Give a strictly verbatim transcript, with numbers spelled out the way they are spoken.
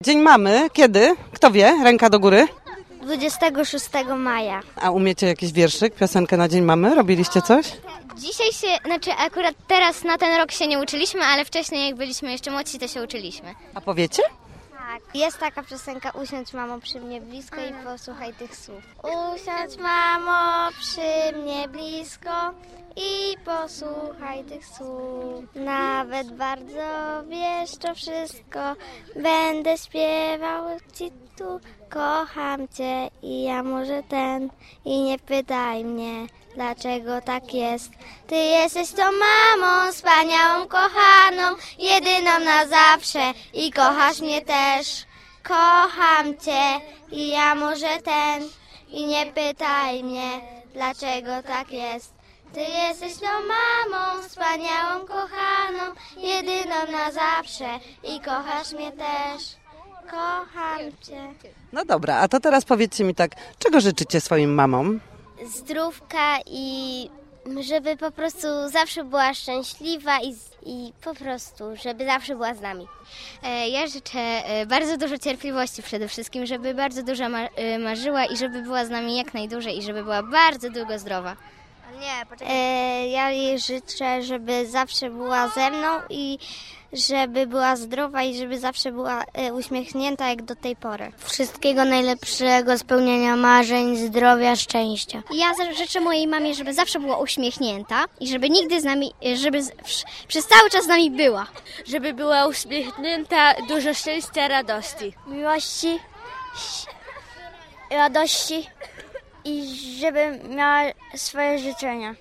Dzień mamy. Kiedy? Kto wie? Ręka do góry. dwudziestego szóstego maja. A umiecie jakiś wierszyk, piosenkę na Dzień Mamy? Robiliście coś? Dzisiaj się, znaczy akurat teraz na ten rok się nie uczyliśmy, ale wcześniej jak byliśmy jeszcze młodsi, to się uczyliśmy. A powiecie? Tak. Jest taka piosenka Usiądź mamo przy mnie blisko i posłuchaj tych słów. Usiądź mamo przy mnie blisko i posłuchaj tych słów. Nawet bardzo wiesz to wszystko, będę śpiewał ci tu. Kocham cię i ja może ten i nie pytaj mnie, dlaczego tak jest. Ty jesteś tą mamą, wspaniałą, kochaną, jedyną na zawsze i kochasz mnie też. Kocham cię i ja może ten i nie pytaj mnie, dlaczego tak jest. Ty jesteś tą mamą, wspaniałą, kochaną, jedyną na zawsze i kochasz mnie też. Kocham cię. No dobra, a to teraz powiedzcie mi tak, czego życzycie swoim mamom? Zdrówka i żeby po prostu zawsze była szczęśliwa i, i po prostu, żeby zawsze była z nami. Ja życzę bardzo dużo cierpliwości przede wszystkim, żeby bardzo dużo marzyła i żeby była z nami jak najdłużej i żeby była bardzo długo zdrowa. Nie, poczekaj. Ja jej życzę, żeby zawsze była ze mną i żeby była zdrowa i żeby zawsze była uśmiechnięta jak do tej pory. Wszystkiego najlepszego, spełnienia marzeń, zdrowia, szczęścia. Ja życzę mojej mamie, żeby zawsze była uśmiechnięta i żeby nigdy z nami, żeby z, przez cały czas z nami była. Żeby była uśmiechnięta, dużo szczęścia, radości. Miłości, radości i żeby miała swoje życzenia.